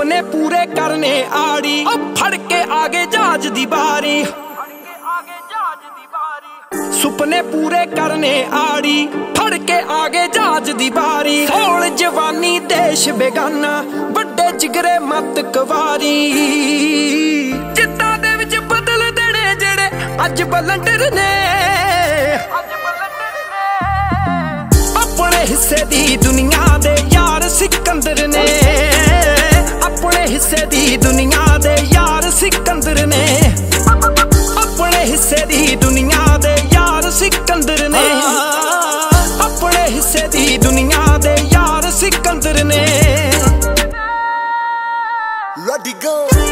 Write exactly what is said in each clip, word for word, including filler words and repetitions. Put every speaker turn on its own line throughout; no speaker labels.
सुपने पूरे करने आड़ी अब फड़ के आगे जहाज दी बारी सुपने पूरे करने आड़ी फड़ के आगे जहाज दी बारी हौल जवानी देश बेगाना बड़े जिगरे मत कवारी जिद्दां दे विच बदल देने जेड़े अज बलंडर ने अपने हिस्से दी दुनिया दे यार सिकंदर ने अपने हिस्से दी दुनिया दे यार सिकंदर ने अपने हिस्से दी दुनिया दे यार सिकंदर ने अपने हिस्से दी दुनिया दे यार सिकंदर ने Ready go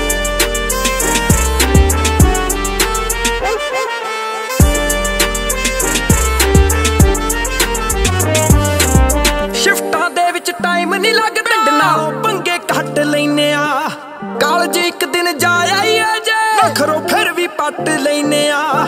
शिफ्टां दे विच टाइम नहीं लगदा नालों पंगे घट लैने आ कालज एक दिन जा आई है जे नखरो फिर भी पट लैने आ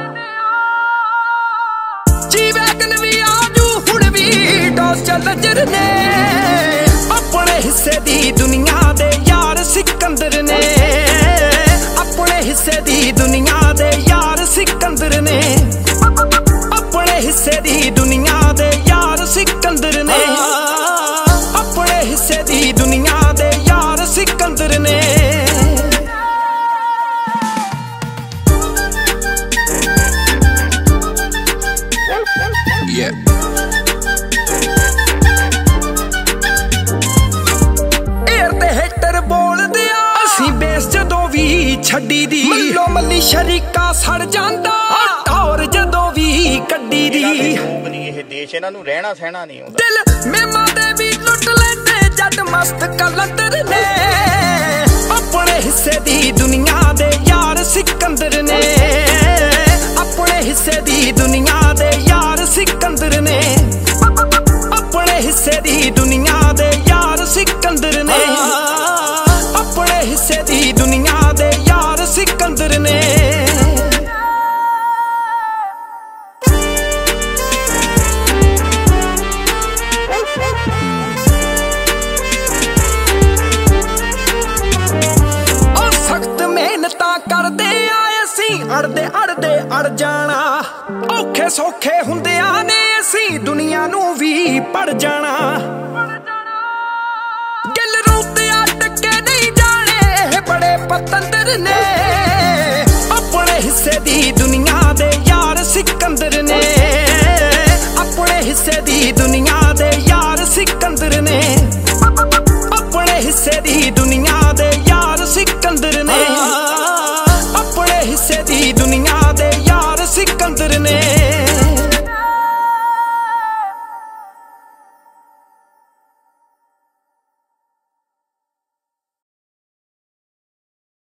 जी वैगन भी आजू हुण भी डॉस चलजर ने अपने हिस्से दी दुनिया दे यार सिकंदर ने अपने हिस्से दी दुनिया दे यार सिकंदर ने अपने हिस्से दी दुनिया दे यार सिकंदर ने अपने हिस्से दी दुनिया दे यार सिकंदर ने yeah. एयर ते हेटर बोलदे आ असीं बेस जदों भी छड्डी दी मल्लो मल्ली शरीका सड़ जांदा टौर जदों भी कड्डी दी
देश इन्हां नूं रहना सहना नहीं आउंदा
दिल मेमा दे भी लुट लैंदे जट मस्त कलंदर ने अपने हिस्से दी दुनिया दे यार सिकंदर ने अपने हिस्से दी दुनिया दे यार सिकंदर ने अपने हिस्से दी दुनिया दे यार सिकंदर ने अपने हिस्से दी दुनिया दे यार सिकंदर ने करदे आए असीं अड़दे अड़दे अड़ जाना औखे सौखे हुंदियां ने असीं दुनिया नूं भी पड़ जाना गिल रूते अटके नहीं जाने बड़े पतंदर ने अपने हिस्से दी दुनिया दे यार सिकंदर ने अपने हिस्से दी दुनिया दे यार सिकंदर ने अपने हिस्से दी दुनिया दे